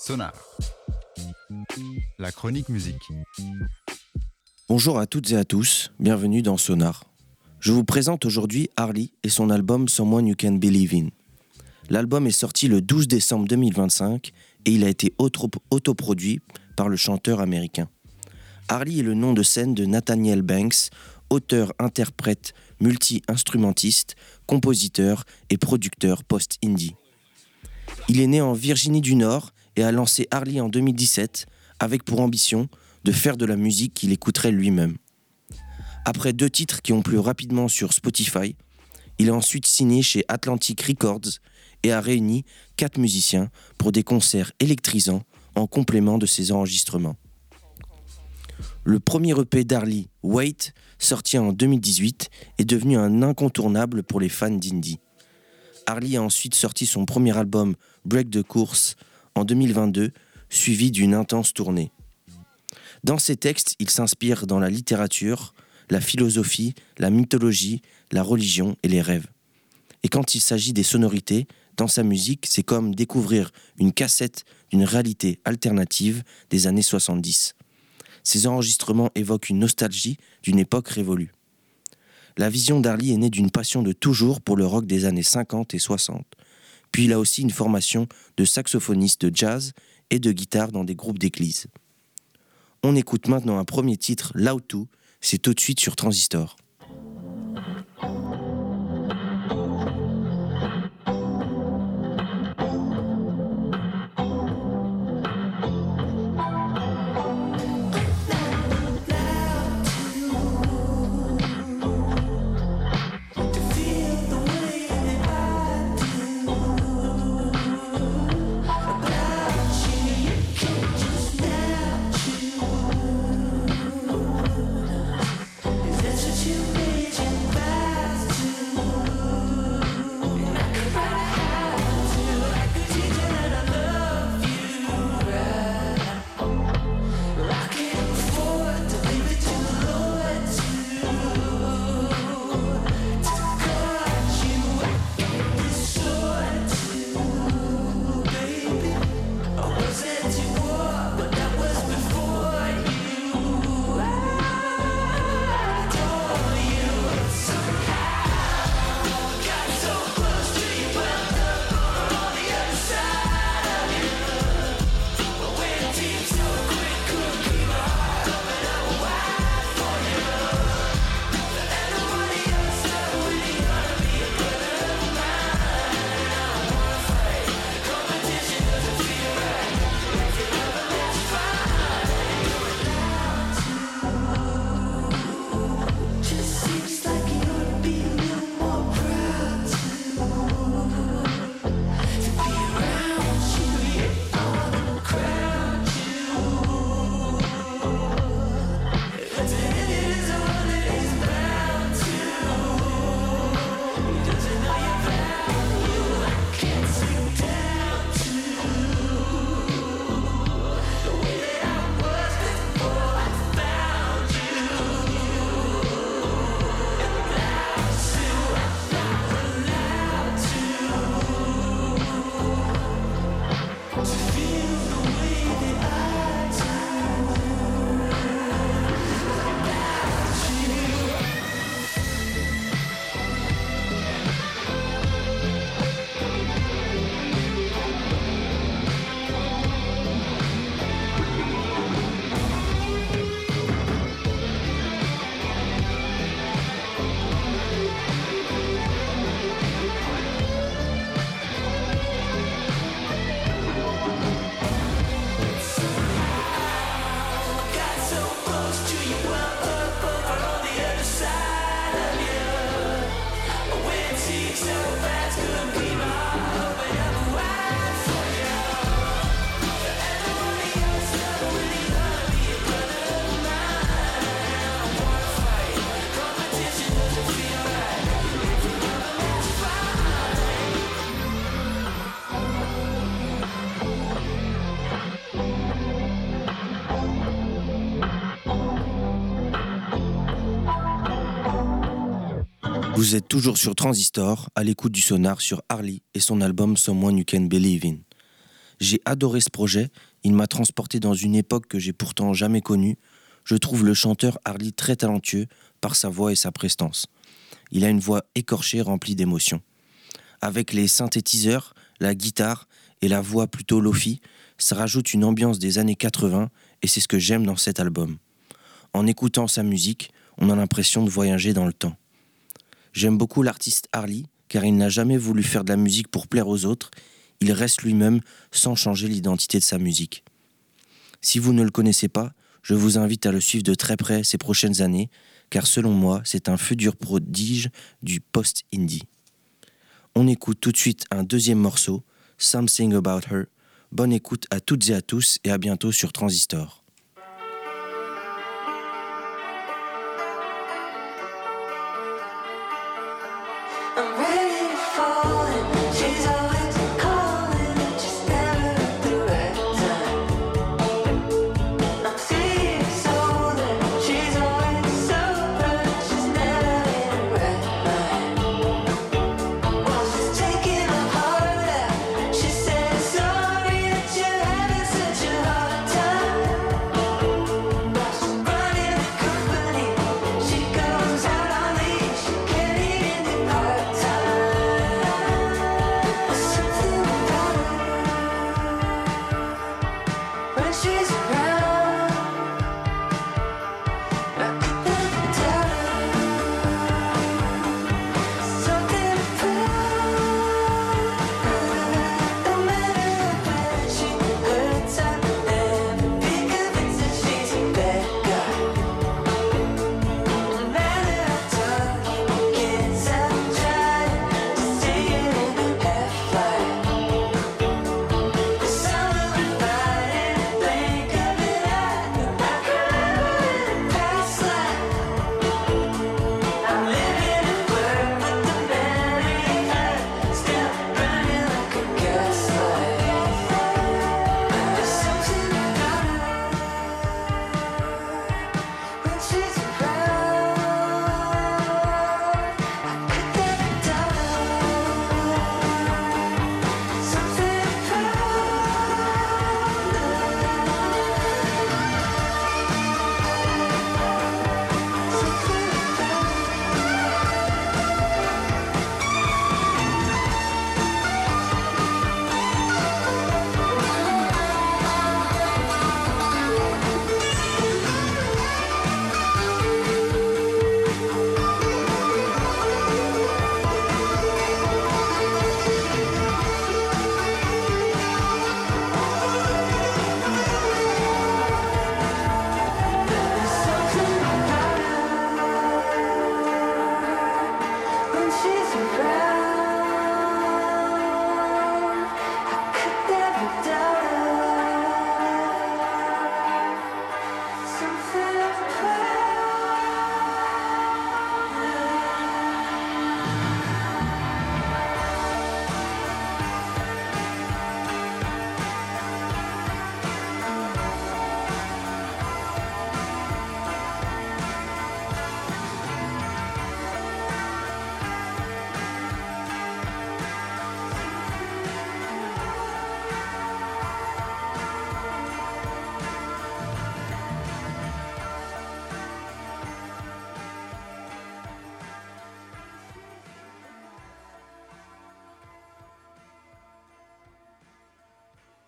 Sonar, la chronique musique. Bonjour à toutes et à tous, bienvenue dans Sonar. Je vous présente aujourd'hui Harley et son album Someone You Can Believe In. L'album est sorti le 12 décembre 2025 et il a été autoproduit par le chanteur américain. Harley est le nom de scène de Nathaniel Banks, auteur-interprète, multi-instrumentiste, compositeur et producteur post-indie. Il est né en Virginie du Nord et a lancé Harley en 2017 avec pour ambition de faire de la musique qu'il écouterait lui-même. Après 2 titres qui ont plu rapidement sur Spotify, il a ensuite signé chez Atlantic Records et a réuni 4 musiciens pour des concerts électrisants en complément de ses enregistrements. Le premier EP d'Harley, Wait, sorti en 2018, est devenu un incontournable pour les fans d'indie. Harley a ensuite sorti son premier album, Break the Course, en 2022, suivi d'une intense tournée. Dans ses textes, il s'inspire dans la littérature, la philosophie, la mythologie, la religion et les rêves. Et quand il s'agit des sonorités, dans sa musique, c'est comme découvrir une cassette d'une réalité alternative des années 70. Ses enregistrements évoquent une nostalgie d'une époque révolue. La vision d'Harley est née d'une passion de toujours pour le rock des années 50 et 60. Puis il a aussi une formation de saxophoniste de jazz et de guitare dans des groupes d'église. On écoute maintenant un premier titre, Loud To, c'est tout de suite sur Transistor. Vous êtes toujours sur Transistor, à l'écoute du Sonar sur Harley et son album Someone You Can Believe In. J'ai adoré ce projet, il m'a transporté dans une époque que j'ai pourtant jamais connue. Je trouve le chanteur Harley très talentueux par sa voix et sa prestance. Il a une voix écorchée remplie d'émotions. Avec les synthétiseurs, la guitare et la voix plutôt lofi, ça rajoute une ambiance des années 80 et c'est ce que j'aime dans cet album. En écoutant sa musique, on a l'impression de voyager dans le temps. J'aime beaucoup l'artiste Harley car il n'a jamais voulu faire de la musique pour plaire aux autres, il reste lui-même sans changer l'identité de sa musique. Si vous ne le connaissez pas, je vous invite à le suivre de très près ces prochaines années, car selon moi, c'est un futur prodige du post-indie. On écoute tout de suite un deuxième morceau, Something About Her. Bonne écoute à toutes et à tous et à bientôt sur Transistor. I'm ready to fall.